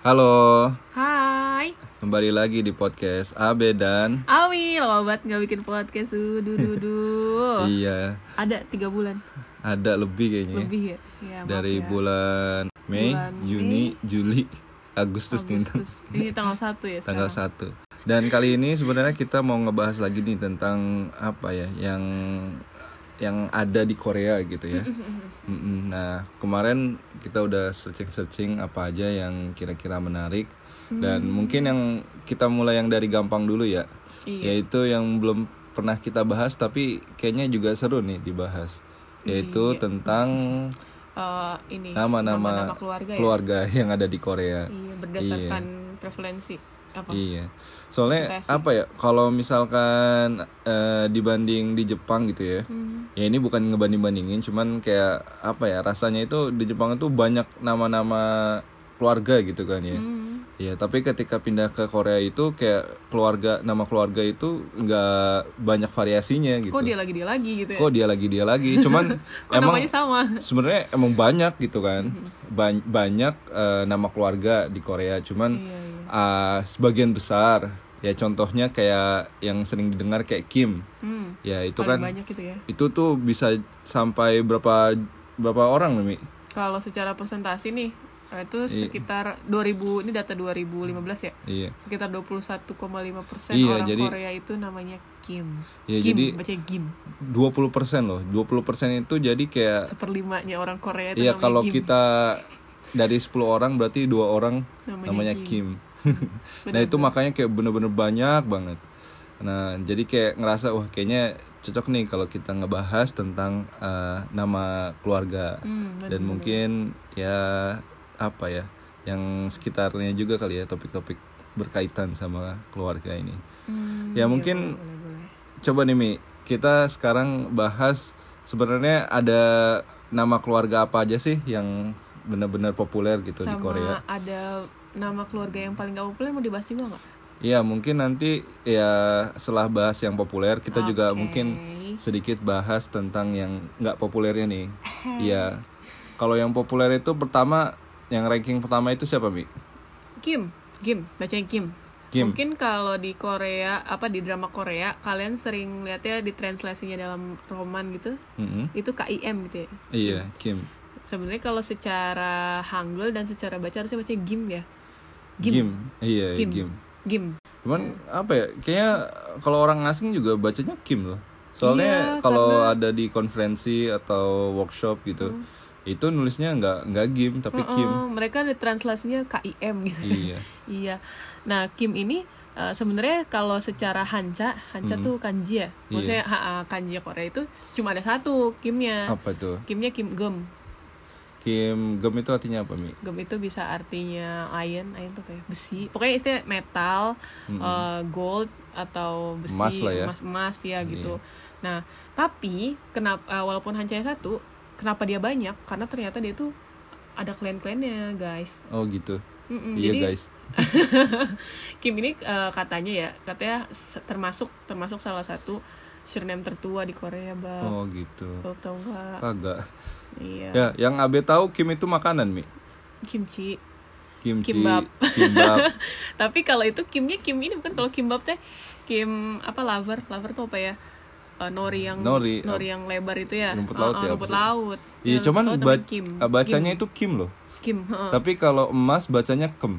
Halo, Hai, kembali lagi di podcast Abe dan Awi, lama banget gak bikin podcast. Iya, Ada 3 bulan ada lebih kayaknya. lebih ya? Ya maaf Dari ya. bulan Mei, Bulan Juni, Mei, Juli, Agustus nih. Ini tanggal 1 ya Tanggal sekarang. 1. Dan kali ini sebenarnya kita mau ngebahas lagi nih tentang apa ya, yang ada di Korea gitu ya. Nah, kemarin kita udah searching apa aja yang kira-kira menarik. Dan mungkin yang kita mulai yang dari gampang dulu ya. Iya. Yaitu yang belum pernah kita bahas tapi kayaknya juga seru nih dibahas. Yaitu Iya. tentang Ini nama-nama keluarga ya? yang ada di Korea. Iya, berdasarkan preferensi apa? Iya. Soalnya Presentasi. apa ya? Kalau misalkan dibanding di Jepang gitu ya. Ya ini bukan ngebanding-bandingin, cuman kayak apa ya? Rasanya itu di Jepang itu banyak nama-nama keluarga gitu kan ya. Iya, tapi ketika pindah ke Korea itu kayak nama keluarga itu nggak banyak variasinya gitu. Kok dia lagi gitu ya? Kok dia lagi. Cuman Kok namanya sama? sebenarnya emang banyak gitu kan. Banyak nama keluarga di Korea, cuman Iya. sebagian besar ya contohnya kayak yang sering didengar kayak Kim. Ya itu Paling kan banyak gitu ya. itu tuh bisa sampai berapa orang nih, Mi? Kalau secara presentasi nih, itu sekitar 2000, ini data 2015 ya. Iya. Sekitar 21,5% Iya, orang jadi- Korea itu namanya Kim. Iya, Kim, jadi baca Kim. 20% loh. 20% itu jadi kayak 1/5-nya orang Korea itu iya, namanya kalau Kim. kita dari 10 orang berarti 2 orang namanya Kim. Nah, itu makanya kayak bener-bener banyak banget. Nah, jadi kayak ngerasa wah kayaknya cocok nih kalau kita ngebahas tentang nama keluarga. Dan mungkin ya apa ya, yang sekitarnya juga kali ya, topik-topik berkaitan sama keluarga ini. Ya mungkin Boleh. coba nih Mi, kita sekarang bahas sebenarnya ada nama keluarga apa aja sih yang benar-benar populer gitu di Korea. Sama ada nama keluarga yang paling gak populer, mau dibahas juga nggak? Iya, mungkin nanti ya setelah bahas yang populer kita juga Oke. mungkin sedikit bahas tentang yang nggak populernya nih. Iya. Kalau yang populer itu pertama, yang ranking pertama itu siapa, Mi? Kim, bacanya Kim. Kim. Mungkin kalau di Korea, di drama Korea, kalian sering lihat ya di translasinya dalam roman gitu, itu KIM gitu ya. Iya, Kim. Sebenarnya kalau secara Hangul dan secara baca harusnya baca Gim ya. Gim. Iya, Gim. Cuman apa ya? Kayaknya kalau orang asing juga bacanya Kim loh. Soalnya Iya, kalau ada di konferensi atau workshop gitu, itu nulisnya nggak Gim tapi Kim. Mereka di translasinya KIM gitu. Iya. Iya. Nah, Kim ini sebenarnya kalau secara Hancha tuh kanji ya. Maksudnya kanji Korea itu cuma ada satu Kimnya. Apa tuh? Kimnya Kim Gem. Kim Gem itu artinya apa, Mi? Gem itu bisa artinya iron tuh kayak besi. Pokoknya istilah metal, gold atau besi, Emas lah ya. emas ya gitu. Nah, tapi kenapa walaupun Hancha satu, kenapa dia banyak? Karena ternyata dia tuh ada klan-klannya, guys. Oh gitu. Iya, Jadi, guys. Kim ini katanya termasuk salah satu surname tertua di Korea, Bang. Oh gitu. Tahu nggak? Kagak. Iya. Ya, yang Abe tahu Kim itu makanan, Mi. Kimchi. Kimchi, Kimbap. Tapi kalau itu Kimnya Kim ini bukan, kalau kimbap teh Kim lover tuh apa ya? Nori yang lebar itu ya. Rumput laut ya. Rumput laut. Iya, Ya, cuman rumput laut namanya Kim. bacanya itu Kim loh. Kim. Tapi kalau emas bacanya Kem.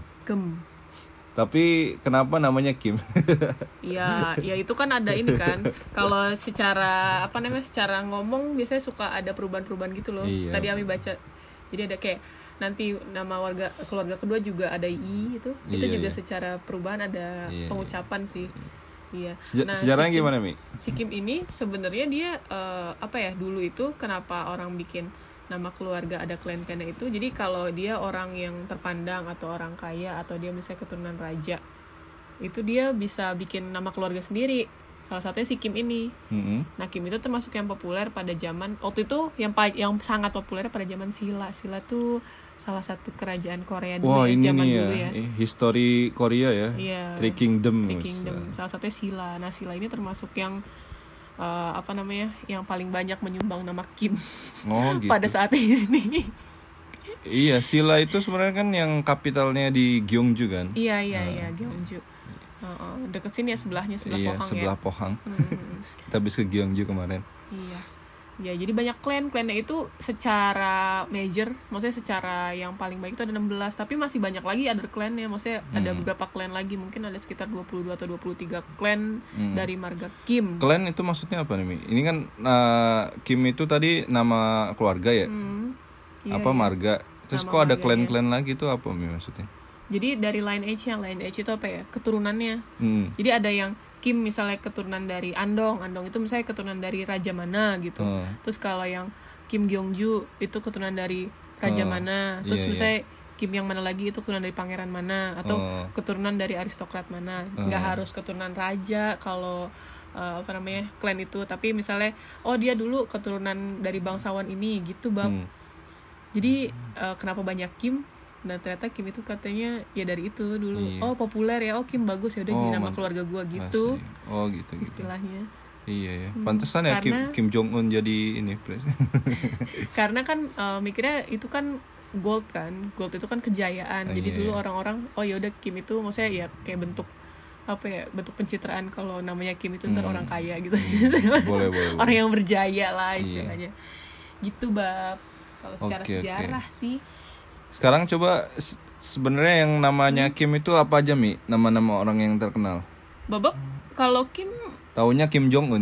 Tapi kenapa namanya Kim? Ya itu kan ada ini kan. Kalau secara secara ngomong biasanya suka ada perubahan-perubahan gitu loh. Iya. Tadi Ami baca. Jadi ada kayak nanti nama keluarga kedua juga ada I itu. Itu Iya, juga iya. secara perubahan ada Iya, pengucapan sih. Iya. Sejarahnya gimana, Mi? Si Kim ini sebenarnya dia dulu itu kenapa orang bikin nama keluarga ada klan-klannya itu, jadi kalau dia orang yang terpandang atau orang kaya atau dia misalnya keturunan raja, itu dia bisa bikin nama keluarga sendiri. Salah satunya si Kim ini. Nah, Kim itu termasuk yang populer pada zaman waktu itu, yang sangat populer pada zaman Silla. Silla tuh salah satu kerajaan Korea dulu zaman dulu ya. History Korea ya. Iya. Three Kingdom. Salah satunya Silla. Nah, Silla ini termasuk yang yang paling banyak menyumbang nama Kim Oh, gitu. pada saat ini. Iya, Silla itu sebenarnya kan yang kapitalnya di Gyeongju kan? Iya, Gyeongju. Deket sini ya, sebelah Pohang sebelah ya. Pohang. Kita habis ke Gyeongju kemarin. Iya. Ya, jadi banyak klannya itu secara major, maksudnya secara yang paling baik itu ada 16, tapi masih banyak lagi other klannya, maksudnya ada beberapa klan lagi, mungkin ada sekitar 22 atau 23 klan dari marga Kim. Klan itu maksudnya apa nih, Mi? Ini kan Kim itu tadi nama keluarga ya? Iya, marga? Terus nama kok ada marganya. klan-klan lagi itu apa, Mi, maksudnya? Jadi dari lineage itu apa ya? Keturunannya. Jadi ada yang Kim misalnya keturunan dari Andong itu misalnya keturunan dari raja mana gitu. Terus kalau yang Kim Gyeongju itu keturunan dari raja mana. Terus misalnya Kim yang mana lagi itu keturunan dari pangeran mana atau keturunan dari aristokrat mana. Nggak harus keturunan raja kalau klan itu, tapi misalnya dia dulu keturunan dari bangsawan ini gitu, Bab. Jadi kenapa banyak Kim? Nah ternyata Kim itu katanya ya dari itu dulu. Iya. Populer ya, Kim bagus ya udah jadi nama keluarga gua gitu. Gitu. Istilahnya. Iya ya. Pantesan ya Kim Jong Un jadi ini Karena kan mikirnya itu kan gold kan. Gold itu kan kejayaan. Jadi dulu orang-orang ya udah Kim itu maksudnya ya kayak bentuk bentuk pencitraan kalau namanya Kim itu ntar orang kaya gitu. Boleh. Orang yang berjaya lah istilahnya. Gitu, Bab. Kalau secara sejarah sih. Sekarang coba sebenarnya yang namanya Kim itu apa aja, Mi? Nama-nama orang yang terkenal. Babak kalau Kim taunya Kim Jong Un.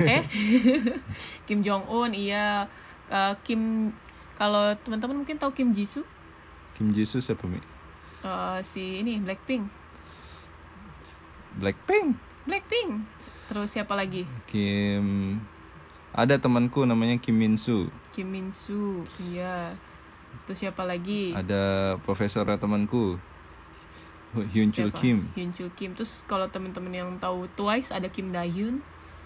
Kim Jong Un, iya. Kim, kalau teman-teman mungkin tahu Kim Jisoo. Kim Jisoo siapa, Mi? Si ini Blackpink. Terus siapa lagi? Ada temanku namanya Kim Min Soo, iya. Terus siapa lagi? Ada profesor temanku Hyun Chul Kim. Terus kalau teman-teman yang tahu Twice ada Kim Dahyun.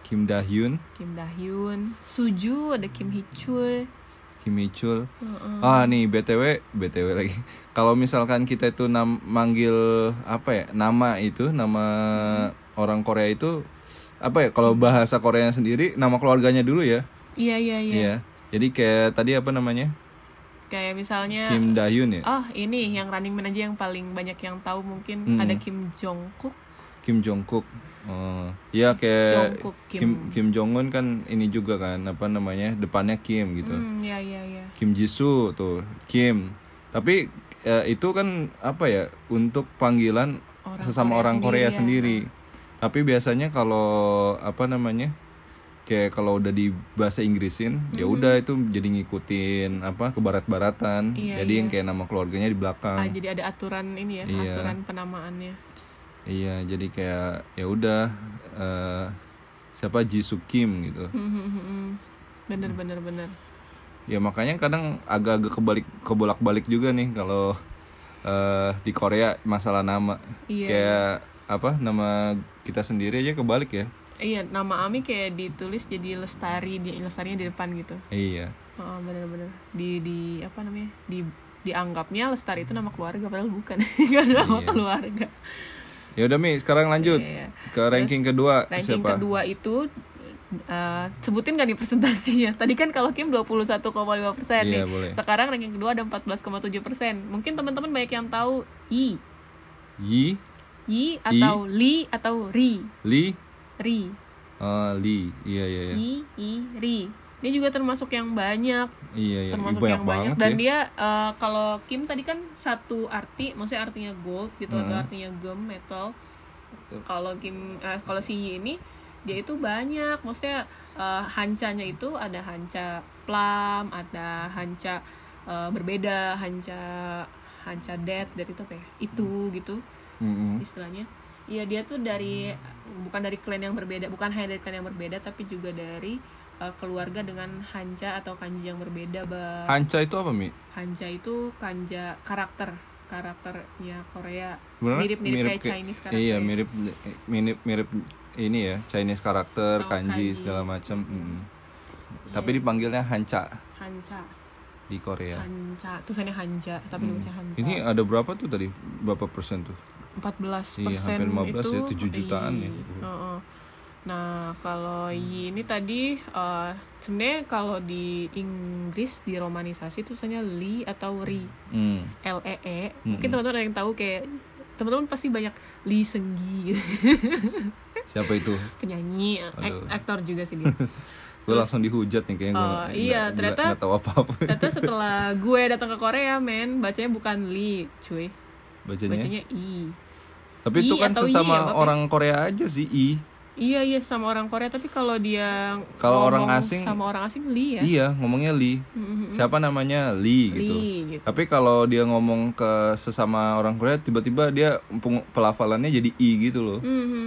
Suju ada Kim Hee-chul. Nih BTW lagi. Kalau misalkan kita itu manggil nama orang Korea itu kalau bahasa Koreanya sendiri nama keluarganya dulu ya. Iya. Jadi kayak tadi apa namanya? Kayak misalnya Kim Dahyun ya? Ini yang Running Man aja yang paling banyak yang tahu mungkin ada Kim Jongkook. Ya kayak Kim Jong Un kan ini juga kan depannya Kim gitu. Iya. Kim Jisoo tuh Kim. Tapi itu kan untuk panggilan sesama orang Korea sendiri. Tapi biasanya kalau kayak kalau udah di bahasa Inggrisin ya udah itu jadi ngikutin ke barat-baratan. Jadi yang kayak nama keluarganya di belakang. Jadi ada aturan ini ya, aturan penamaannya. Iya, jadi kayak ya udah siapa Jisoo Kim gitu. Bener. Ya makanya kadang agak-agak kebolak-balik juga nih kalau di Korea masalah nama. Kayak nama kita sendiri aja kebalik ya. Iya, nama Ami kayak ditulis jadi Lestarinya di depan gitu. Iya. Bener. Dianggapnya Lestari itu nama keluarga padahal bukan. Enggak nama keluarga. Ya udah, Mi, sekarang lanjut ke ranking kedua. Ranking kedua itu sebutin kan nih presentasinya. Tadi kan kalau Kim 21,5% nih. Boleh. Sekarang ranking kedua ada 14,7%. Mungkin teman-teman banyak yang tahu Yi atau Lee atau Ri. Lee? Ri. Iya. Ri. Dia juga termasuk yang banyak. Iya. Termasuk yang banyak. Dan dia kalau Kim tadi kan satu arti, maksudnya artinya gold gitu atau artinya gem metal. Kalau kalau si Yi ini dia itu banyak, maksudnya hancanya itu ada hanca plum, ada hanca berbeda, hanca dead itu apa ya? Itu gitu. Istilahnya. Iya, dia tuh bukan dari klan yang berbeda, bukan hanya dari klan yang berbeda, tapi juga dari keluarga dengan hanca atau kanji yang berbeda, Bang. Hanca itu apa, Mi? Hanca itu karakternya Korea. Mirip kayak Chinese karakter. Iya, mirip ini ya, Chinese karakter, kanji segala macam. Tapi dipanggilnya hanca. Di Korea. Hanca, tulisannya hanja, tapi dibaca hanca. Ini ada berapa tuh tadi? Berapa persen tuh? 14% hampir 15 itu, ya, 7 jutaan ya. Nah, kalau ini tadi sebenarnya kalau di Inggris di romanisasi tulisannya Lee atau Ri. Lee. Mungkin teman-teman ada yang tahu, kayak teman-teman pasti banyak Lee Seung-gi. Siapa itu? Penyanyi, aktor juga sih dia. Gue langsung dihujat nih kayaknya. Iya, ternyata nggak tahu apa-apa. Ternyata setelah gue datang ke Korea, bacanya bukan Lee, cuy. Bacanya I. Tapi itu kan sesama orang Korea aja sih, I. Iya, sama orang Korea, tapi kalau dia orang asing sama orang asing Lee ya. Iya, ngomongnya Lee. Siapa namanya Lee gitu. Tapi kalau dia ngomong ke sesama orang Korea, tiba-tiba dia pelafalannya jadi I gitu loh.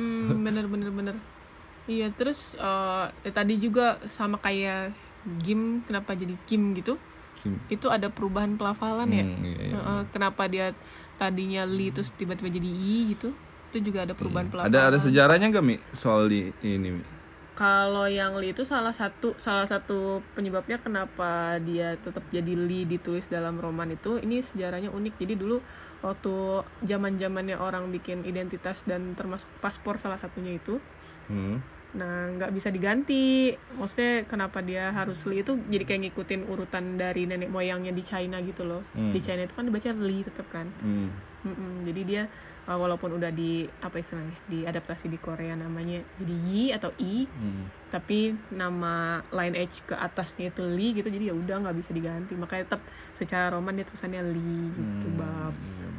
Bener. Iya, terus tadi juga sama kayak Kim, kenapa jadi Kim gitu? Kim. Itu ada perubahan pelafalan ya. Iya. Kenapa dia tadinya Lee terus tiba-tiba jadi I gitu? Itu juga ada perubahan pelafalan. Ada sejarahnya gak Mi soal ini Mi? Kalau yang Lee itu salah satu penyebabnya kenapa dia tetap jadi Lee ditulis dalam roman itu, ini sejarahnya unik. Jadi dulu waktu zaman-zamannya orang bikin identitas dan termasuk paspor salah satunya itu. Nah, nggak bisa diganti. Maksudnya kenapa dia harus Lee itu jadi kayak ngikutin urutan dari nenek moyangnya di China gitu loh. Di China itu kan dibaca Lee tetap kan. Jadi dia walaupun udah diadaptasi di Korea namanya jadi Yi atau I, tapi nama line H ke atasnya itu Lee gitu, jadi ya udah nggak bisa diganti. Makanya tetap secara roman dia tulisannya Lee gitu, Bab.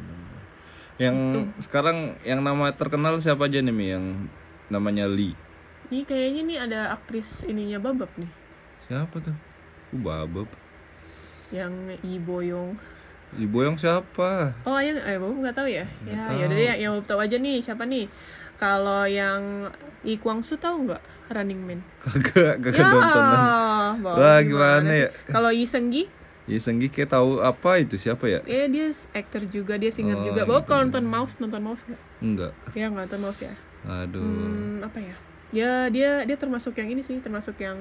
Yang gitu. Sekarang yang nama terkenal siapa aja nih Mi yang namanya Lee? Nih kayaknya nih ada aktris ininya Babab nih. Siapa tuh? Babab. Yang Lee Boyong. Lee Boyong siapa? Oh, yang Babab nggak tahu ya? Ya udah deh, yang Babab tahu aja nih siapa nih. Kalau yang Lee Kwang Soo tahu nggak? Running Man. Kagak nontonan. Wah, gimana ya? Kalau Lee Seung-gi? Lee Seung-gi kayak tahu apa itu, siapa ya? Dia aktor juga, dia singer juga. Babab kalau nonton Mouse nggak? Enggak. Ya nggak nonton Mouse ya. Aduh. Apa ya? Ya dia termasuk yang ini sih, termasuk yang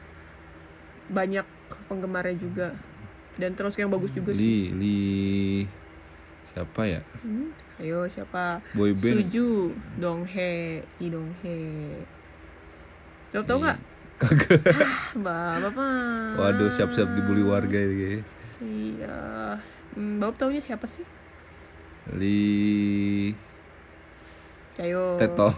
banyak penggemarnya juga, dan termasuk yang bagus juga sih. Lee siapa ya? Ayo siapa? Boyband. Suju, Donghae, Lee Donghae. Lo tau nggak? Kagak. Bapak. Waduh, siap-siap dibully warga ini. Iya. Bapak taunya siapa sih? Lee. Ayo. Tetot.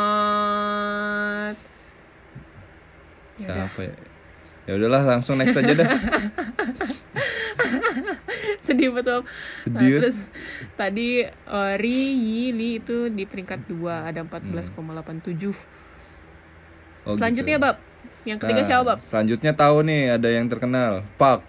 Siapa ya? Ya udahlah, langsung next aja dah. Sedih betul. Sedih. Terus tadi Ri, Yi, Li itu di peringkat 2 ada 14,87. Selanjutnya gitu. Bab. Yang ketiga siapa Bab? Selanjutnya tahu nih, ada yang terkenal, Park.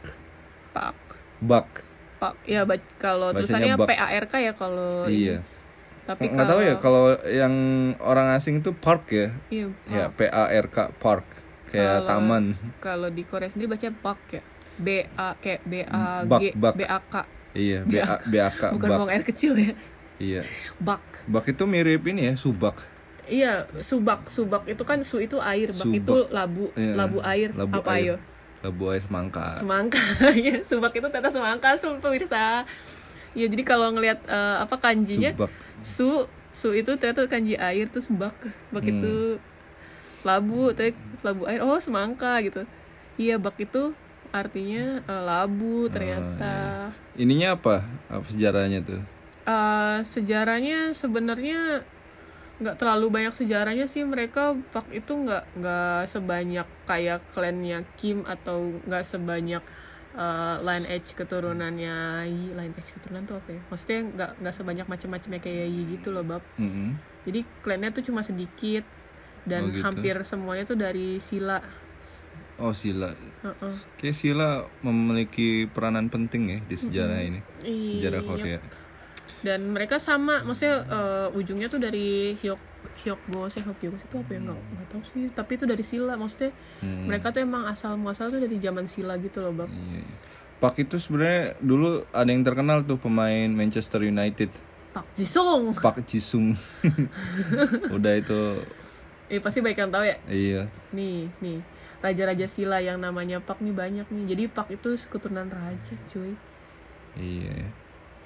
Bak. Ya, kalau tulisannya PARK ya kalau iya. Tapi nggak tahu ya kalau yang orang asing itu Park ya. Iya, ya PARK Park. Kayak taman. Kalau di Korea sendiri bacanya Bak ya. BAG BAK. Iya, BAK. Bukan buang air kecil ya. Iya. Bak itu mirip ini ya, subak. Iya, subak itu kan itu air, bak itu labu, iya. Labu air. Apa ayo? Labu air semangka. Ya, subak itu ternyata semangka, pemirsa. Ya, jadi kalau ngelihat kanjinya subak. Su itu ternyata kanji air, terus bak itu labu, tapi labu air, semangka gitu. Iya, bak itu artinya labu ternyata. Iya. Ininya apa sejarahnya tuh? Sejarahnya sebenarnya nggak terlalu banyak sejarahnya sih. Mereka bak itu nggak sebanyak kayak klannya Kim, atau nggak sebanyak line H keturunannya Yi. Line H keturunan tuh apa ya? Maksudnya nggak sebanyak macam-macamnya kayak Yi gitu loh, Bab. Jadi klannya tuh cuma sedikit dan gitu. Hampir semuanya tuh dari Silla. Oh, Silla. Kayak Silla memiliki peranan penting ya di sejarah ini. Sejarah Korea. Dan mereka sama, maksudnya ujungnya tuh dari Hyokgo itu apa ya, nggak tahu sih, tapi itu dari Silla. Maksudnya mereka tuh emang asal muasal tuh dari zaman Silla gitu loh, Bab. Park itu sebenarnya dulu ada yang terkenal tuh, pemain Manchester United, Park Ji-sung. Udah itu pasti banyak yang tahu ya. Iya. Nih raja-raja Silla yang namanya Park nih banyak nih. Jadi Park itu keturunan raja, cuy. Iya.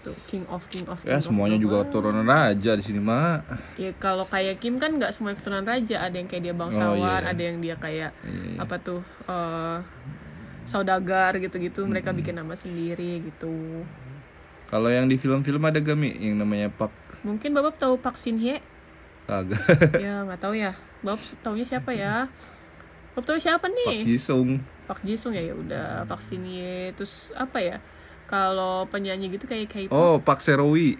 gitu. King of Ya semuanya juga keturunan raja di sini mah. Ya kalau kayak Kim kan nggak semua keturunan raja, ada yang kayak dia bangsawan, ada yang dia kayak apa tuh saudagar gitu-gitu, mereka bikin nama sendiri gitu. Kalau yang di film-film ada gak Mi yang namanya Pak? Mungkin Bapak tahu Park Shin Hye? Kagak. Ya nggak tahu ya. Bapak taunya siapa ya? Bapak tahu siapa nih? Park Ji Sung ya udah. Park Shin Hye, terus apa ya? Kalau penyanyi gitu kayak K-pop. Oh, Pak Serowi.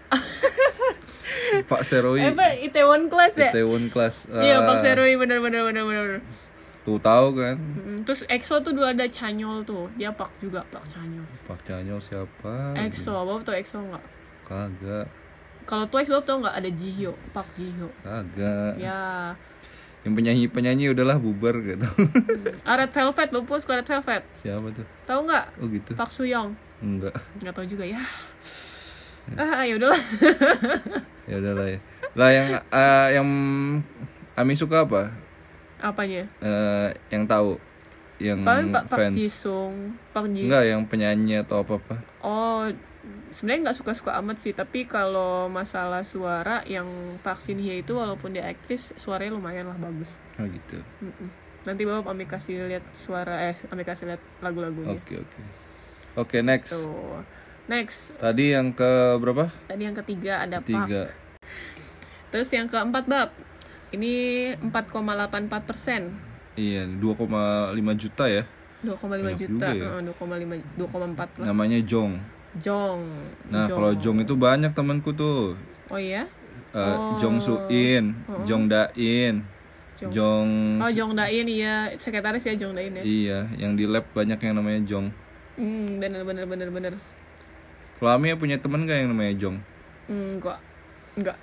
Pak Serowi. Itaewon Class ya? Itaewon Class. Iya, Pak Serowi bener. Tuh tahu kan? Terus EXO tuh dulu ada Chanyeol tuh, dia Park juga, Park Chanyeol. Pak Chanyeol siapa? EXO, Bapak tau EXO nggak? Kagak. Kalau Twice Bapak tau nggak ada Jihyo, Park Jihyo? Kagak. Ya. Yang penyanyi udahlah bubar gitu. Red Velvet, Bapak suka Red Velvet? Siapa tuh? Tahu nggak? Oh gitu. Park Soo-young. Enggak. Nggak tahu juga ya. Ya udahlah. Ya udahlah ya. Lah yang Ami suka apa? Apanya? Yang tahu yang Pak fans. Ji Sung, Park Ji. Enggak, yang penyanyi atau apa? Oh, sebenarnya nggak suka amat sih, tapi kalau masalah suara yang Park Shin Hye itu walaupun dia aktris, suaranya lumayan lah bagus. Oh gitu. Nanti Bapak Ami kasih lihat Ami kasih lihat lagu-lagunya. Oke, next. Tuh. Next. Tadi yang ke berapa? Tadi yang ketiga ada Park. Terus yang keempat Bab. Ini 4,84%. Iya, 2,5 juta ya. 2,5 juta. Ya? 2,4 lah. Namanya Jong. Nah, kalau Jong itu banyak temanku tuh. Oh iya? Jong Su-in, Jong Da-in. Jong Da-in, iya, sekretaris ya Jong Da-in ya. Iya, yang di lab banyak yang namanya Jong. Bener. Kalau Ami punya teman gak yang namanya Jong? Enggak.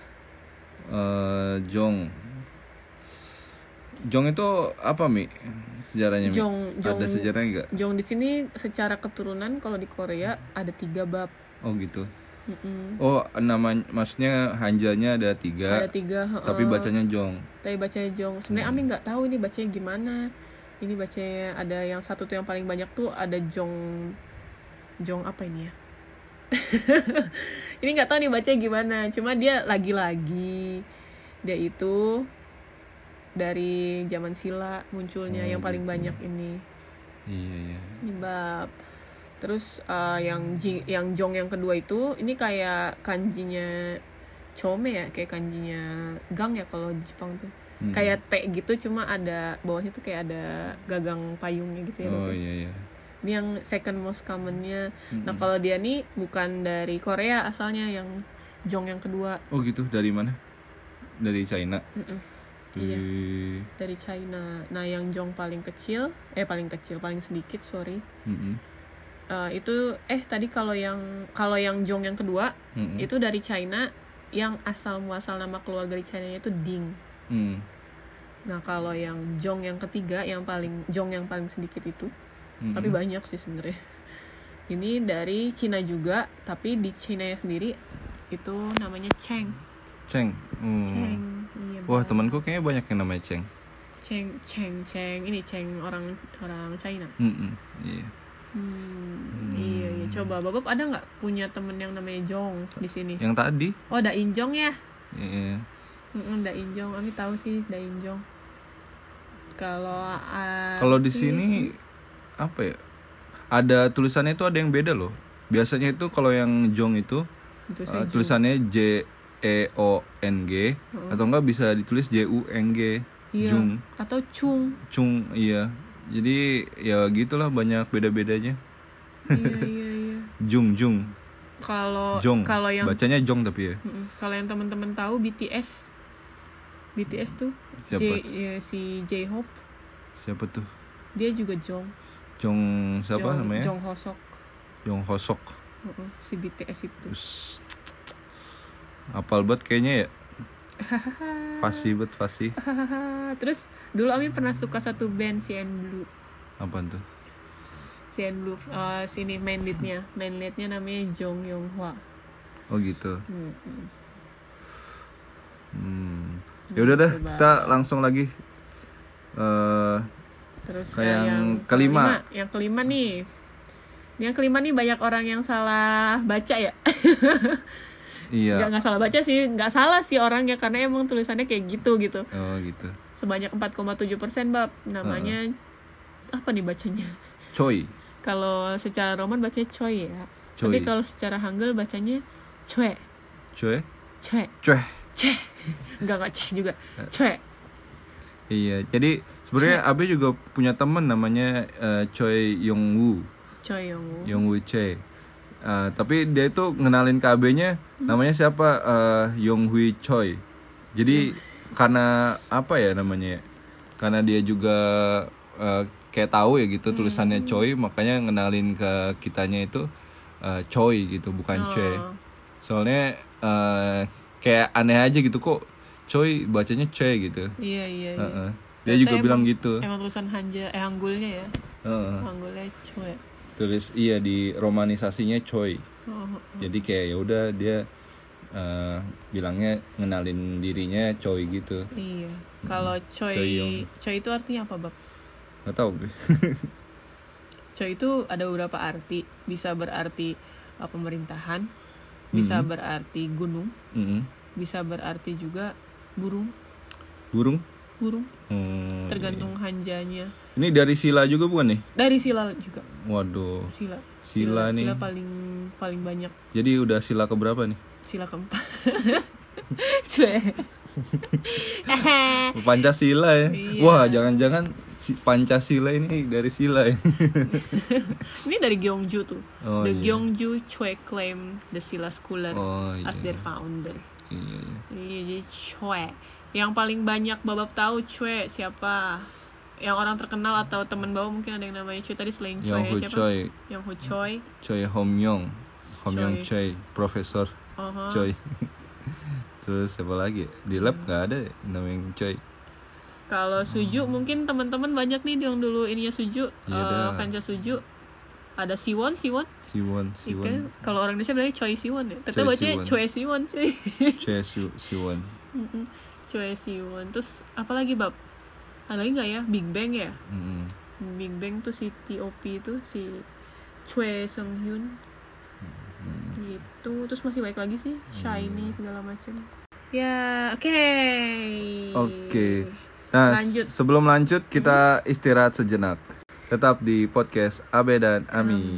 Jong itu apa Mi? Sejarahnya Mi? Ada sejarahnya nggak? Jong di sini secara keturunan kalau di Korea ada 3 bab. Oh gitu. Oh maksudnya hanjanya ada 3. Ada 3. Tapi bacanya Jong. Sebenarnya Ami nggak tahu ini bacanya gimana. Ini bacanya ada yang satu tuh yang paling banyak tuh ada Jong apa ini ya? Ini nggak tahu nih bacanya gimana. Cuma dia lagi-lagi dia itu dari zaman Silla munculnya yang paling banyak ini. Iya. Ini bab. Terus yang Jong yang kedua itu ini kayak kanjinya Chome ya, kayak kanjinya gang ya kalau Jepang tuh. Kayak T gitu, cuma ada bawahnya tuh kayak ada gagang payungnya gitu ya. Oh iya. Ini yang second most commonnya. Nah kalau dia nih bukan dari Korea asalnya, yang Jong yang kedua. Oh gitu, dari mana? Dari China. Iya, dari China. Nah yang Jong paling sedikit sorry. Itu tadi kalau yang Jong yang kedua itu dari China, yang asal muasal nama keluarga di China itu Ding. Nah kalau yang Jong yang ketiga, Jong yang paling sedikit itu, tapi banyak sih sebenarnya. Ini dari Cina juga, tapi di Cina sendiri itu namanya Cheng. Cheng. Iya, wah temanku kayaknya banyak yang namanya Cheng. Cheng ini Cheng orang China. Iya. Iya. Coba Bapak ada nggak punya temen yang namanya Jong di sini? Yang tadi? Oh, Da-in Jong ya? Iya. Da-in Jong, Ami tahu sih Da-in Jong. Kalau di sini apa ya? Ada tulisannya itu ada yang beda loh. Biasanya itu kalau yang Jong itu tulisannya Jeong atau enggak bisa ditulis Jung. Iya. Jung atau Chung. Iya. Jadi ya gitulah, banyak beda-bedanya. Iya. Jung. Kalau yang bacanya Jong tapi ya. Kalau yang teman-teman tahu BTS tuh siapa? Si J-Hope. Siapa tuh? Dia juga Jong siapa namanya? Jong Hosok. Si BTS itu. Apal banget kayaknya ya. Fasih. Terus dulu Ami pernah suka satu band CN Blue. Apaan tuh? CN Blue. Sini main leadnya namanya Jong Yong Hwa. Oh gitu. Ya udah dah, kita langsung lagi. Terus yang kelima. Yang kelima nih. Yang kelima nih banyak orang yang salah baca ya. Iya. Nggak salah baca sih, nggak salah sih orangnya karena emang tulisannya kayak gitu. Oh gitu. Sebanyak 4,7% bab. Namanya apa nih bacanya? Choi. Kalau secara Roman bacanya Choi ya. Choi. Tapi kalau secara Hangul bacanya Choi. Choi. Choi. Choi. Choi. Enggak Choi juga. Choi. Iya, jadi sebenarnya Abe juga punya teman namanya Choi Yongwoo. Choi Yongwoo. Yongwoo Choi. Tapi dia itu ngenalin ke Abe-nya namanya siapa? Yonghui Choi. Jadi karena apa ya namanya? Karena dia juga kayak tahu ya gitu tulisannya Choi, makanya ngenalin ke kitanya itu Choi gitu, bukan Choi. Soalnya kayak aneh aja gitu kok Choi bacanya Choi gitu. Iya. Dia juga bilang gitu. Emang tulisan Hanggulnya ya. Hanggulnya Choi. Tulis di romanisasinya Choi. Jadi kayak ya udah dia bilangnya ngenalin dirinya Choi gitu. Iya. Kalau Choi itu artinya apa, Bab? Nggak tahu. Choi itu ada beberapa arti. Bisa berarti pemerintahan, bisa berarti gunung, bisa berarti juga burung. Tergantung hanjanya. Ini dari sila juga bukan nih? Dari sila juga. Waduh. Sila nih. Sila paling banyak. Jadi udah sila keberapa nih? Sila keempat. Pancasila ya. Iya. Wah, jangan-jangan Pancasila ini dari sila ya. Ini dari Gyeongju tuh. Oh, The iya. Gyeongju Choi claim the Sila Scholar as iya. their founder. Iya. Jadi Choi. Yang paling banyak Babab tahu Choi siapa? Yang orang terkenal atau teman Babab mungkin ada yang namanya Choi tadi selain Choi Yonghui siapa? Choi. Yonghui Choi. Choi Homyong Choi, Profesor Choi. Terus siapa lagi? Di lab nggak ada namanya Choi. Kalau Suju mungkin teman-teman banyak nih yang dulu ininya Suju, fansnya Suju. Ada Siwon. Siwon. Kalau orang Indonesia bilangnya Choi Siwon ya. Ternyata bacanya Choi Siwon, cuy. Choi Siwon. Choi Siwon. Terus apa lagi, Bab? Ada lagi nggak ya? Big Bang ya? Big Bang tuh si T.O.P itu si Choi Seung-hyun. Gitu. Terus masih baik lagi sih, Shiny segala macam. Ya, oke. Nah, lanjut. sebelum lanjut kita istirahat sejenak. Tetap di podcast Abe dan Ami.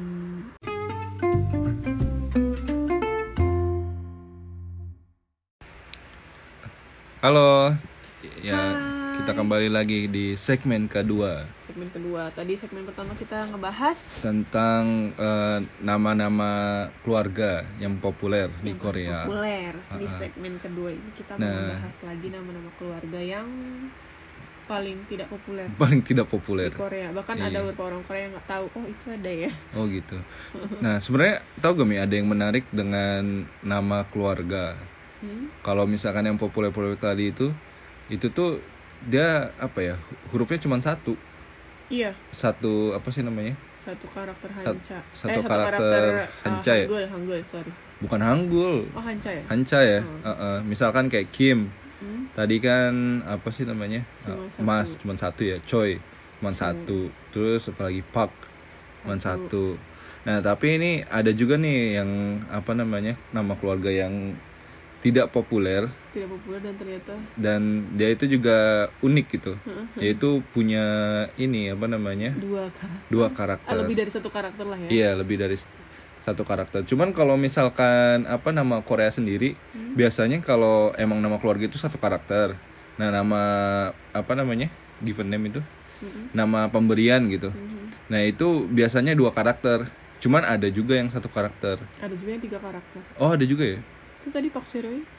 Halo. Ya, kita kembali lagi di segmen kedua. Tadi segmen pertama kita ngebahas tentang nama-nama keluarga yang populer di Korea. Di segmen kedua ini kita mau membahas lagi nama-nama keluarga yang paling tidak populer di Korea. Bahkan ada beberapa orang Korea yang nggak tahu itu ada ya. Oh gitu. Nah sebenarnya tahu gak Mi ada yang menarik dengan nama keluarga. Kalau misalkan yang populer tadi itu tuh dia apa ya, hurufnya cuma satu. Iya. Satu apa sih namanya? Satu karakter Hancha. Satu karakter Hancha ya? Hangul, sorry. Bukan Hangul. Oh, Hancha ya? Hancha ya. Misalkan kayak Kim. Tadi kan apa sih namanya? Mas cuma satu ya. Choi cuma satu. Terus apalagi Park cuma satu. Nah, tapi ini ada juga nih yang apa namanya? Nama keluarga yang tidak populer dan dia itu juga unik gitu. Yaitu punya ini apa namanya? Dua karakter. Lebih dari satu karakter lah ya. Iya, lebih dari satu karakter. Cuman kalau misalkan apa nama Korea sendiri, biasanya kalau emang nama keluarga itu satu karakter. Nah, nama apa namanya? Given name itu. Nama pemberian gitu. Nah, itu biasanya dua karakter. Cuman ada juga yang satu karakter. Ada juga yang tiga karakter. Oh, ada juga ya? Itu tadi Park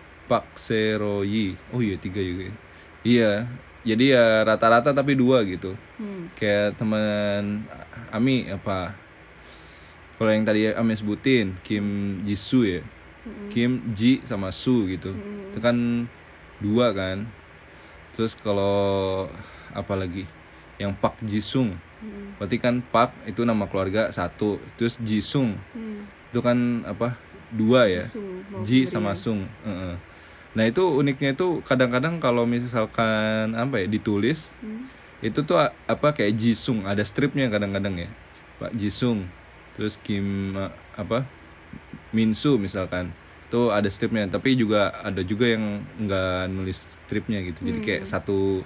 Seroyi. Oh iya, tiga juga. Iya. Jadi ya rata-rata tapi dua gitu. Kayak teman Ami apa? Kalau yang tadi Ami sebutin Kim Jisoo ya. Kim Ji sama Su gitu. Itu kan dua kan. Terus kalau apa lagi? Yang Park Jisung. Berarti kan Park itu nama keluarga satu. Terus Jisung. Itu kan apa? Dua ya. Ji sama Sung. Nah, itu uniknya itu kadang-kadang kalau misalkan apa ya ditulis itu tuh apa kayak Jisung, ada stripnya kadang-kadang ya. Pak Jisung. terus Kim Minsu misalkan tuh ada stripnya, tapi juga ada juga yang nggak nulis stripnya gitu, jadi kayak satu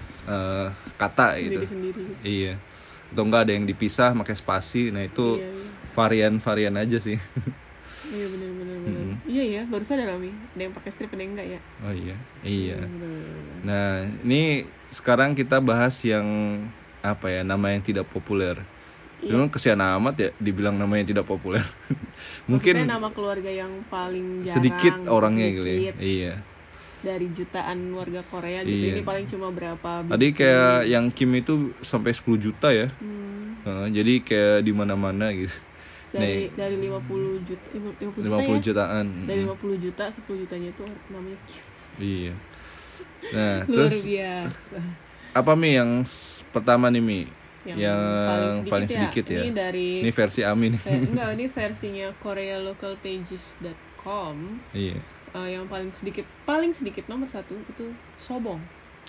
kata gitu. Sendiri-sendiri. Iya, atau enggak ada yang dipisah pakai spasi. Nah itu varian aja sih. Iya benar. Iya ya, baru sadar Ami, ada yang pakai strip ada yang enggak ya. Oh iya. Nah ini sekarang kita bahas yang apa ya, nama yang tidak populer. Memang kesian amat ya dibilang nama yang tidak populer. Mungkin maksudnya nama keluarga yang paling jarang, sedikit orangnya gitu ya. Iya. Dari jutaan warga Korea gitu, ini paling cuma berapa. Tadi kayak yang Kim itu sampai 10 juta ya. Jadi kayak di mana-mana gitu. Dari 50 juta 50 jutaan. Dari 50 juta 10 jutanya itu namanya Kim. Iya. Nah, luar terus biasa. Apa Mi yang pertama nih Mi? Yang paling sedikit ya. Ini versi Ami nih. Enggak, ini versinya korealocalpages.com. Iya. Yang paling sedikit nomor 1 itu Sobong.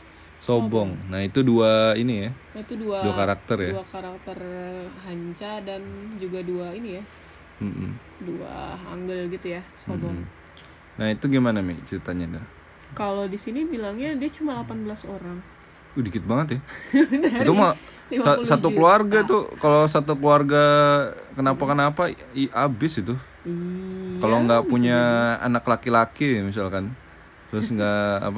Nah itu dua ini ya. Nah, itu dua karakter ya. Dua karakter Hancha dan juga dua ini ya. Dua angle gitu ya, Sobong. Nah itu gimana Mi ceritanya dah? Kalau di sini bilangnya dia cuma 18 orang. Dikit banget ya. Itu mah satu keluarga tuh, kalau satu keluarga kenapa habis itu. Kalau nggak punya anak laki-laki misalkan, terus nggak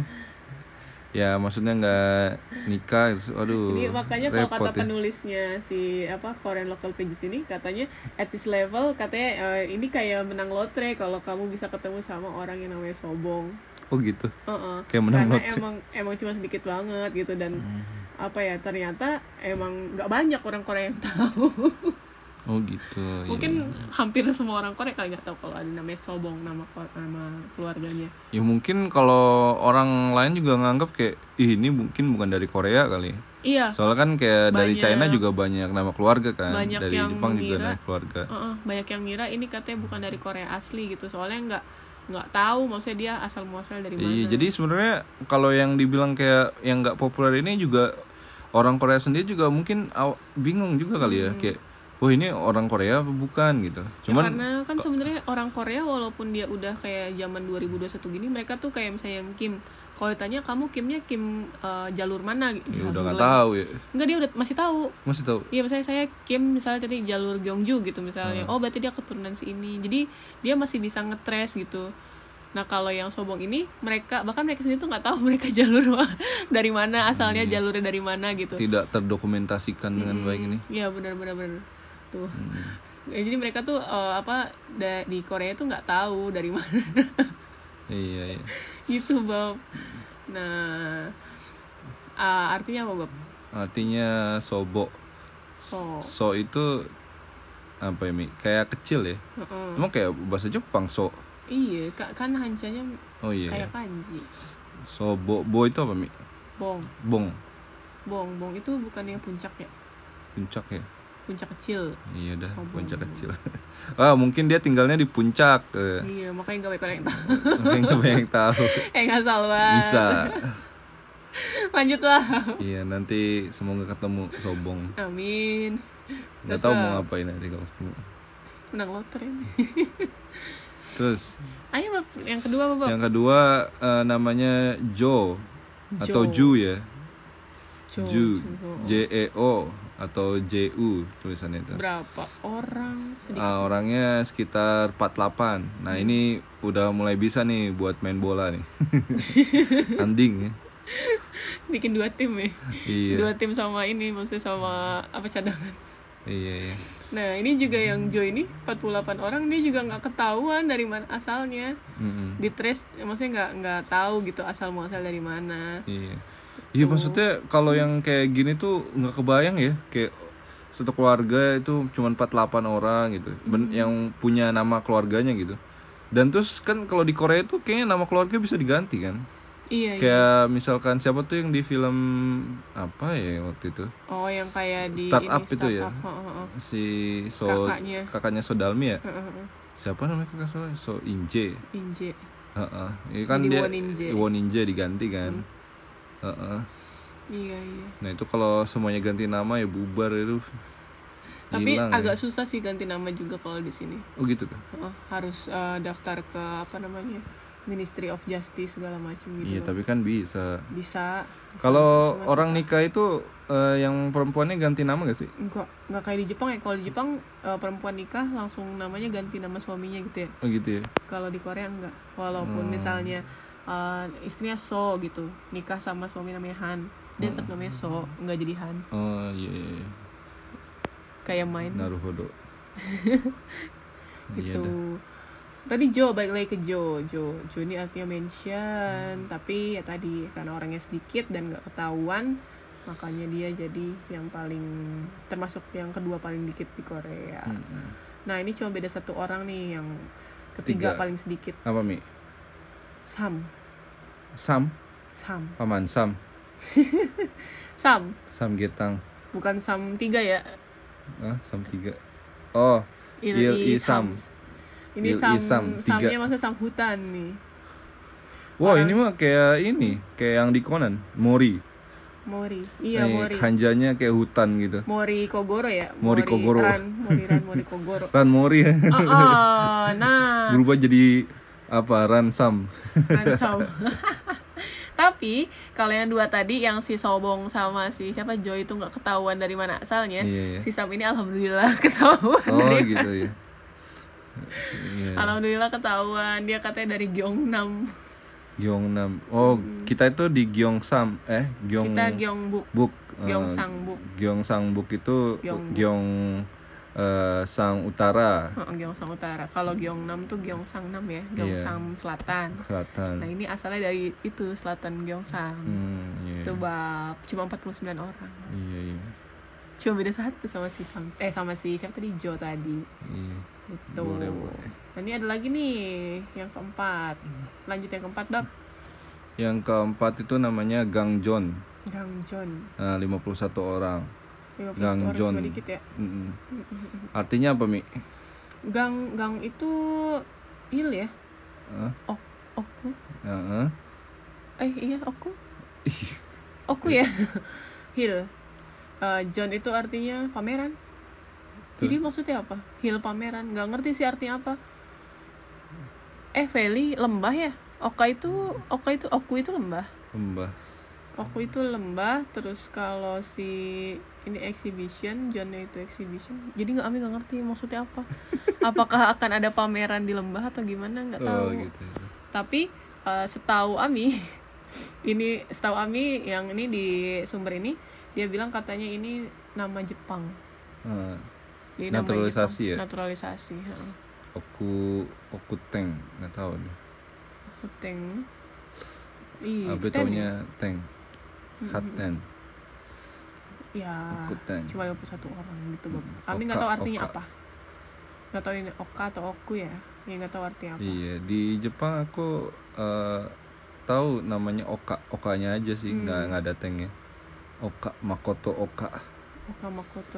ya maksudnya nggak nikah, aduh. Ini makanya kalau kata ya. penulisnya si Korean Local Pages ini katanya at this level katanya ini kayak menang lotre kalau kamu bisa ketemu sama orang yang namanya Sobong. Oh gitu. Kayak menang lotre. Karena emang cuma sedikit banget gitu, dan ternyata emang nggak banyak orang Korea yang tahu. Oh gitu. Mungkin hampir semua orang Korea kali nggak tahu kalau ada namanya Sobong, nama keluarganya. Ya mungkin kalau orang lain juga nganggap kayak ini mungkin bukan dari Korea kali. Iya. Soalnya kan kayak dari China juga banyak nama keluarga kan. Banyak dari yang Jepang ngira, juga nama keluarga. Banyak yang ngira ini katanya bukan dari Korea asli gitu. Soalnya nggak tahu maksudnya dia asal muasal dari mana. Iya, jadi sebenarnya kalau yang dibilang kayak yang nggak populer ini juga orang Korea sendiri juga mungkin bingung juga kali ya, kayak wah ini orang Korea apa bukan gitu. Cuman ya, karena kan sebenarnya orang Korea walaupun dia udah kayak zaman 2021 gini, mereka tuh kayak misalnya yang Kim, kalau ditanya kamu Kimnya Kim jalur mana gitu. Ya, udah nggak tahu ya. Enggak, dia udah masih tahu. Masih tahu. Iya, misalnya saya Kim misalnya tadi jalur Gyeongju gitu misalnya. Oh, berarti dia keturunan si ini. Jadi dia masih bisa ngetrace gitu. Nah, kalau yang Sobong ini mereka sendiri tuh nggak tahu mereka jalur dari mana asalnya, jalurnya dari mana gitu. Tidak terdokumentasikan dengan baik ini. Iya, benar. Tuh. Ya, jadi mereka tuh di Korea tuh nggak tahu dari mana. Iya. Gitu, Bob. Nah, artinya apa, Bob? Artinya sobo. So itu apa ya, Mi? Kayak kecil ya. Cuma kayak bahasa Jepang so. Iya, kan hancanya kayak iya. kanji. Sobo itu apa, Mi? Bong itu bukannya puncak ya? Puncak ya? Puncak kecil. Iya dah, Sobong. puncak kecil. Mungkin dia tinggalnya di puncak. Iya, makanya gak banyak yang tahu. Makanya gak banyak yang tahu. Ngasal banget. Bisa. Lanjut lah. Iya, nanti semoga ketemu Sobong. Amin. Gak tahu mau ngapain nanti kalau ketemu. Menang lotre. Terus ayo, Bab, yang kedua apa, Bab? Yang kedua namanya Jo atau Ju ya. Ju. JEO atau JU tulisannya itu. Berapa orang? Orangnya sekitar 48. Nah, ini udah mulai bisa nih buat main bola nih. Tanding ya. Bikin 2 tim ya. Iya. 2 tim sama ini, maksudnya sama cadangan. Iya. Nah, ini juga yang Jo ini 48 orang, dia juga nggak ketahuan dari mana asalnya. Di trace, maksudnya nggak tahu gitu asal muasal dari mana. Iya. Iya, maksudnya kalau yang kayak gini tuh nggak kebayang ya, kayak satu keluarga itu cuma 48 orang gitu, yang punya nama keluarganya gitu. Dan terus kan kalau di Korea itu kayaknya nama keluarga bisa diganti kan. Iya. Kayak misalkan siapa tuh yang di film apa ya waktu itu? Oh, yang kayak di Startup itu ya. Si kakaknya Sodalmi ya. Siapa namanya kakak Sodalmi? Inje. Ini kan jadi dia Won Inje diganti kan. Iya. Nah, itu kalau semuanya ganti nama ya bubar itu. Tapi hilang agak ya. susah sih ganti nama juga kalau di sini. Oh gitu kan. Harus daftar ke apa namanya, Ministry of Justice segala macam gitu. Iya tapi kan bisa. Bisa. Kalau orang nikah itu yang perempuannya ganti nama gak sih? Enggak kayak di Jepang ya. Kalau di Jepang perempuan nikah langsung namanya ganti nama suaminya gitu ya. Oh gitu ya. Kalau di Korea enggak. Walaupun misalnya istrinya So gitu, nikah sama suami namanya Han, dia tetap namanya So, enggak jadi Han. Oh iya. Kayak main. Naruhodo. Gitu. Tadi Jo, balik lagi ke Jo ini artinya mention, tapi ya tadi karena orangnya sedikit dan nggak ketahuan, makanya dia jadi yang paling, termasuk yang kedua paling dikit di Korea. Nah ini cuma beda satu orang nih, yang ketiga paling sedikit. Apa Mi? Sam. Paman Sam. Sam Getang. Bukan Sam 3 ya. Sam 3. Oh, Il Sam. Ini Samnya maksudnya Sam hutan nih. Wow, ini mah kayak yang di Conan, Mori. Iya, Mori. Kanjanya kayak hutan gitu. Mori Kogoro ya. Mori Kogoro. Mori Kogoro. Ran Mori ya. Nah. Berubah jadi apa? Ransam. Tapi kalau yang dua tadi, yang si Sobong sama si siapa Joy itu nggak ketahuan dari mana asalnya. Iya. Si Sam ini alhamdulillah ketahuan. Oh gitu ya. Alhamdulillah ketahuan, dia katanya dari Gyeongnam. Oh, kita itu di Gyeongsam. Kita Gyeongbuk. Gyeongsangbuk itu Gyeongsang Utara. Gyeongsang Utara. Kalau Gyeongnam tuh Gyeongsangnam ya, Gyeongsang Selatan. Nah, ini asalnya dari itu Selatan Gyeongsang. Itu bab cuma 49 orang. Iya. Cuma beda satu sama si Sam. Sama si siapa tadi, Jo tadi. Iya. Gitu. Boleh. Nah, ini ada lagi nih yang keempat. Lanjut yang keempat, Bab. Yang keempat itu namanya Gangjon. 51 orang. 51 orang cuma dikit ya. Artinya apa, Mi? Gang itu il ya? Oku. Iya, oku. Oku ya. Hill. John itu artinya pameran. Jadi maksudnya apa? Hill pameran. Nggak ngerti sih artinya apa. Valley lembah ya. Oku itu lembah. Oku itu lembah. Terus kalau si ini exhibition, Johnnya itu exhibition. Jadi nggak ngerti maksudnya apa. Apakah akan ada pameran di lembah atau gimana? Nggak tahu. Gitu. Tapi setahu Ami yang ini di sumber ini, dia bilang katanya ini nama Jepang. Jadi naturalisasi ya? Naturalisasi. Okuteng, nggak tahu nih. Okuteng. Apa taunya Teng? Hatten. Ya. Okuteng. Cuma 51 orang gitu, Bang. Ami nggak tahu artinya apa. Nggak tahu ini Oka atau Oku ya. Ya nggak tahu artinya apa. Iya, di Jepang aku tahu namanya Okanya aja sih, nggak ada Tengnya. Makoto. Oka Makoto.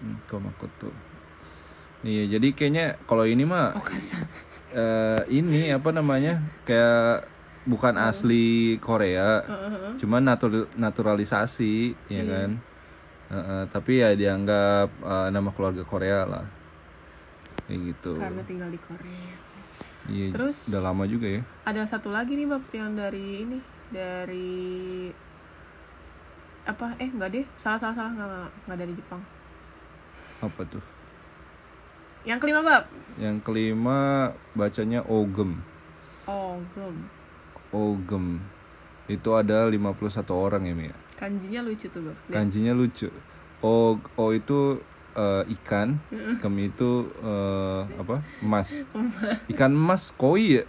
Iya, jadi kayaknya kalau ini mah ini apa namanya, kayak bukan asli Korea, cuman naturalisasi, ya kan. Tapi ya dianggap nama keluarga Korea lah, kayak gitu. Karena tinggal di Korea. Iya. Terus udah lama juga ya. Ada satu lagi nih, Bab, yang dari apa? Enggak deh, salah nggak dari Jepang. Apa tuh? Yang kelima, Bab. Yang kelima bacanya Ogem. Itu ada 51 orang ya, Mia. Kanjinya lucu tuh, Bab. Kanjinya lucu. O itu ikan, Gem itu apa? Emas. Ikan emas koi ya.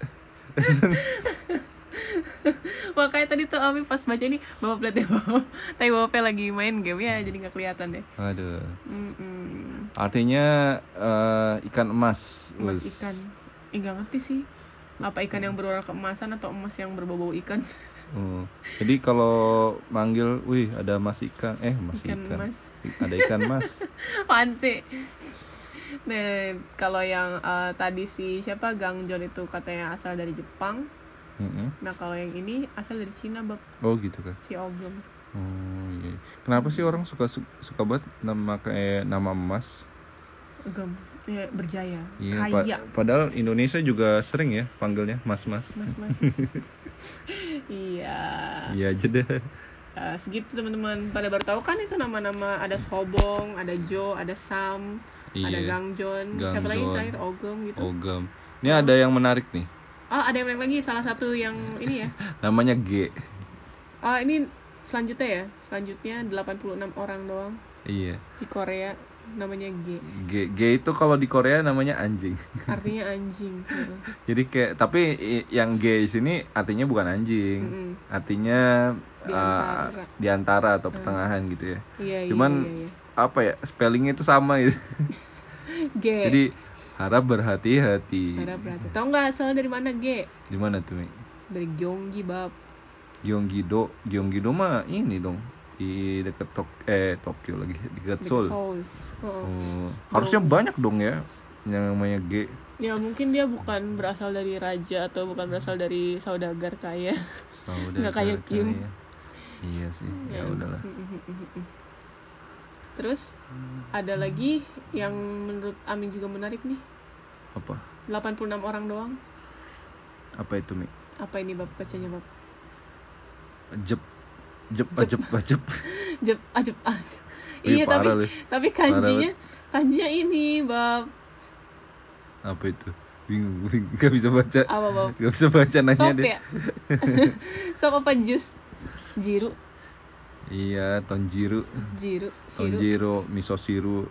Makanya tadi tuh Ami pas baca ini, Bapak lihat ya, Bapak. Tapi Bapak lagi main game ya, jadi nggak kelihatan deh. Aduh. Artinya ikan emas. Ikan. Nggak ngerti sih. Apa ikan yang berwarna keemasan atau emas yang berbau-bau ikan? Jadi kalau manggil, wih ada mas ikan. Ikan. Mas. Ada ikan mas. Apaan sih? Nah, kalau yang tadi si siapa Gangjon itu katanya asal dari Jepang. Nah, kalau yang ini asal dari Cina, Bab. Oh gitu kan. Si Ogem. Iya. Kenapa sih orang suka banget nama emas? Agam. Ya, berjaya. Iya, Kaya. Padahal Indonesia juga sering ya panggilnya mas-mas. Mas-mas. Iya. Iya aja deh. Segitu teman-teman. Pada baru tahu kan itu nama-nama, ada Sobong, ada Jo, ada Sam, ada Gangjon. Siapa lagi terakhir? Ogem gitu. Ogem. Ini ada yang menarik nih. Oh, ada yang lagi, salah satu yang ini ya. Namanya G. Oh, ini selanjutnya ya. Selanjutnya 86 orang doang. Iya. Di Korea namanya G. G itu kalau di Korea namanya anjing. Artinya anjing. Jadi kayak, tapi yang G di sini artinya bukan anjing. Artinya di antara atau pertengahan gitu ya. Iya, cuman iya. Apa ya, spellingnya itu sama gitu. G. Jadi harap berhati-hati. Tahu nggak asal dari mana G? Di mana tuh, Mi? Dari Gyeonggi bab. Gyeonggi-do mah ini dong, di dekat Tokyo lagi, di dekat Seoul. Harusnya banyak dong ya yang namanya G. Ya mungkin dia bukan berasal dari raja atau bukan berasal dari saudagar kaya. Nggak kayak Kim. Iya sih, ya udahlah. Terus ada lagi yang menurut Amin juga menarik nih. Apa? 86 orang doang. Apa itu, Mi? Apa ini bab, bacanya bab? Jep. Iya, tapi kanjinya ini bab. Apa itu? Bingung, gak bisa baca. Apa bab? Gak bisa baca, nanya Sop deh. ya? Sop apa jus? Jiru. Iya, tonjiru, miso siru.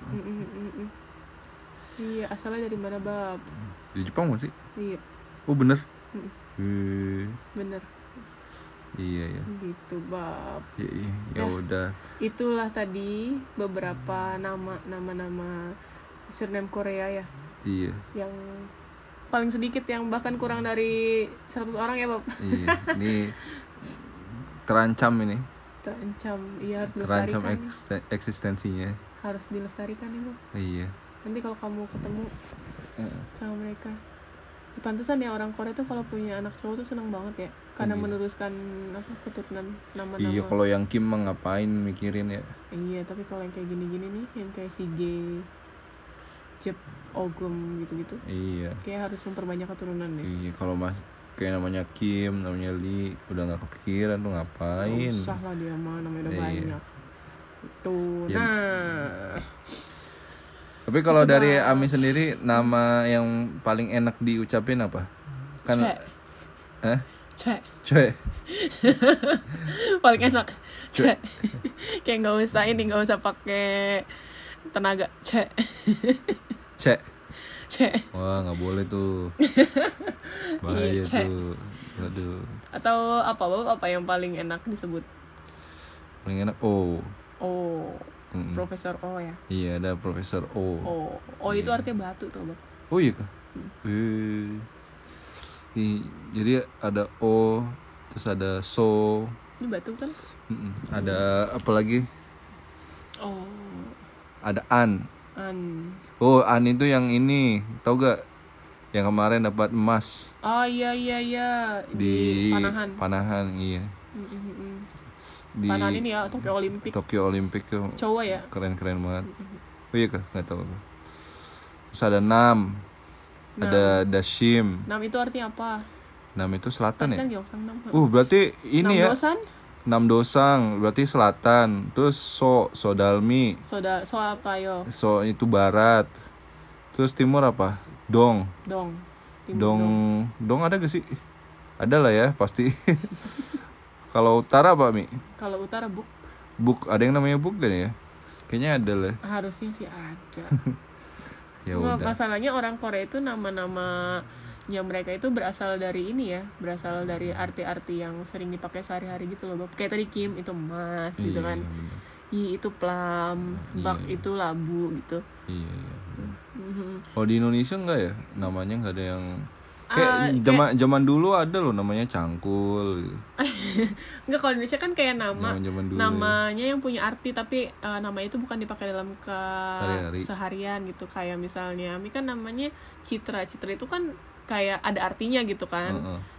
Iya, asalnya dari mana bab? Di Jepang masih? Iya. Oh bener? Bener. Iya ya. Gitu bab. Ya udah. Itulah tadi beberapa nama surname Korea ya. Iya. Yang paling sedikit, yang bahkan kurang dari 100 orang ya bab. Iya. Ini terancam ini. Iya, harus terancam dilestarikan. Eksistensinya. Harus dilestarikan ya bab. Iya. Nanti kalau kamu ketemu sama mereka, pantesan ya orang Korea tuh kalau punya anak cowok tuh senang banget ya, karena meneruskan keturunan nama-nama. Iya, kalau yang Kim mah ngapain mikirin ya. Iya, tapi kalau yang kayak gini-gini nih, yang kayak si G, Jep, Ogum gitu-gitu. Iya. Kayak harus memperbanyak keturunan nih. Iya, kalau kayak namanya Kim, namanya Lee, udah nggak kepikiran tuh ngapain. Nggak usah lah dia mah, namanya udah banyak. Tuh, ya. Nah. Tapi kalau dari Ami sendiri, nama yang paling enak diucapin apa? Kan Cue. Paling enak. Cue. Kayak nggak usah pakai tenaga. Cue. Wah, nggak boleh tuh. Bahaya tuh. Aduh. Atau apa yang paling enak disebut? Paling enak O. Profesor O ya. Iya, ada Profesor O. O itu artinya batu tuh, Bang. Oh iya kah? Jadi ada O, terus ada So. Ini batu kan? Ada apa lagi? Ada An. Oh, An itu yang ini, tau gak? Yang kemarin dapat emas. Oh iya. Di Panahan, iya. Di Panahan ini ya, Tokyo Olympic tuh. Cowok ya. Keren banget. Oh iya kah? Gak tahu. Terus ada Nam. Ada Dashim. Nam itu artinya apa? Nam itu selatan ya? Kan Gyeongsang Nam. Berarti ini ya. Namdosan? Namdosang berarti selatan. Terus Sodalmi. So apa yo? So itu barat. Terus timur apa? Dong ada gak sih? Ada lah ya pasti. Kalau utara apa, Mi? Kalau utara Buk, ada yang namanya Buk kan ya? Kayaknya ada lah. Harusnya sih ada. Ya udah. Masalahnya orang Korea itu nama-namanya mereka itu berasal dari ini ya, berasal dari arti-arti yang sering dipakai sehari-hari gitu loh. Kayak tadi Kim itu emas gitu kan. I itu plum, bak itu labu gitu. Iya. Kalau di Indonesia enggak ya? Namanya enggak ada yang kayak zaman dulu ada loh namanya cangkul gitu. Enggak, kalau Indonesia kan kayak namanya ya. yang punya arti, tapi nama itu bukan dipakai dalam seharian gitu. Kayak misalnya Ami kan namanya Citra itu kan kayak ada artinya gitu kan.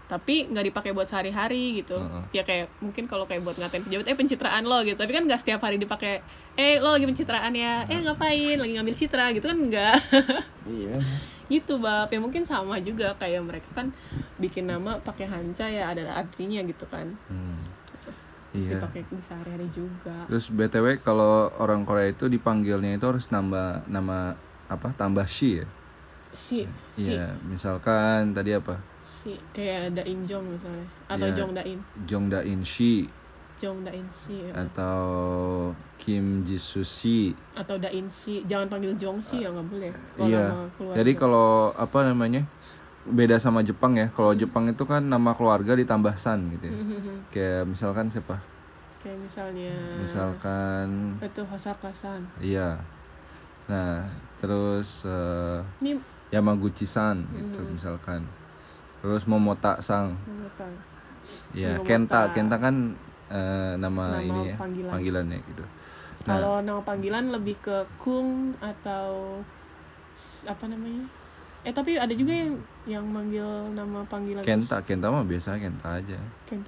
tapi nggak dipakai buat sehari-hari gitu. Ya kayak mungkin kalau kayak buat ngatain pejabat pencitraan lo gitu, tapi kan nggak setiap hari dipakai lo lagi pencitraan ya, ngapain lagi ngambil citra gitu kan, enggak. Iya. Gitu bab, ya mungkin sama juga kayak mereka kan bikin nama pakai Hansa ya ada artinya gitu kan. Terus dipakai di sehari-hari juga. Terus BTW kalau orang Korea itu dipanggilnya itu harus nambah nama apa? Tambah shi ya? Si. Iya, misalkan tadi apa? Si, kayak Dain Jong misalnya atau Jong Dain. Jong Dain shi. Jong Dain si ya. Atau Kim Jisoo si. Atau Dain si, jangan panggil Jong si ya, nggak boleh. Iya. Jadi kalau apa namanya? Beda sama Jepang ya. Kalau Jepang itu kan nama keluarga ditambah san gitu ya. Kayak misalkan siapa? Kayak misalkan itu Hosaka-san. Iya. Nah, terus Yamaguchi-san gitu misalkan. Terus Momota-san. Iya, Kenta kan nama ini ya, panggilannya gitu. Kalau nama panggilan lebih ke Kung atau apa namanya? Tapi ada juga yang manggil nama panggilan Kenta mah biasa Kenta aja.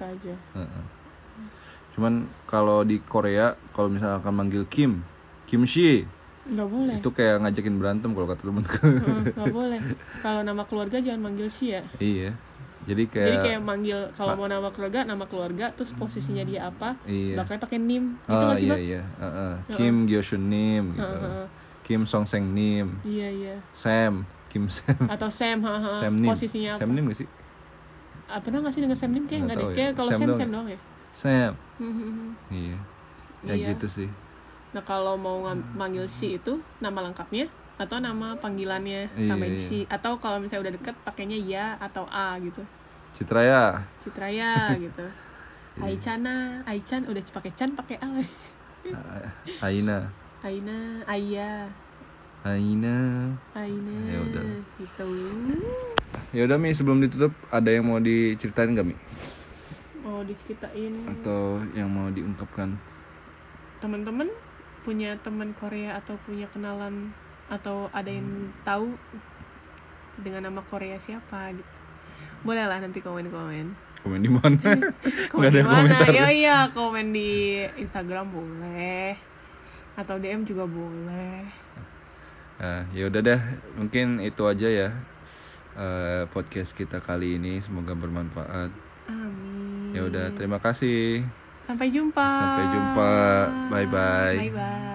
Cuman kalau di Korea kalau misalkan manggil Kim Shi nggak boleh. Itu kayak ngajakin berantem kalau kata temenku. Nggak boleh. Kalau nama keluarga jangan manggil shi ya. Iya. Jadi kayak manggil kalau mau nama keluarga terus posisinya dia apa? Iya. Bakal pakai nim. Itu nggak sih, Bang? Iya. Kim Gyoshun Nim gitu. Kim Song Seng Nim. Iya. Sam Kim Sam. Atau Sam, Sam Nim. Posisinya apa? Sam Nim gak sih? Pernah nggak sih dengan Sam Nim? Kayak nggak deh. Kayak kalau Sam doang ya. Sam. Iya. Ya gitu sih. Nah kalau mau manggil si itu nama lengkapnya atau nama panggilannya tambahin si, atau kalau misalnya udah deket pakainya ya atau a gitu. Citraya gitu. Aichan udah pakai chan pakai a. Aina, Aya. Ya udah. Gitu. Ya udah Mi, sebelum ditutup ada yang mau diceritain nggak Mi? Mau diceritain? Atau yang mau diungkapkan? Teman-teman punya teman Korea atau punya kenalan atau ada yang tahu dengan nama Korea siapa gitu? Boleh lah nanti komen. Komen di mana? Komen di mana? Iya, komen di Instagram boleh. Atau DM juga boleh. Ya udah deh, mungkin itu aja ya podcast kita kali ini, semoga bermanfaat. Amin. Ya udah, terima kasih. Sampai jumpa. Bye bye. Bye bye.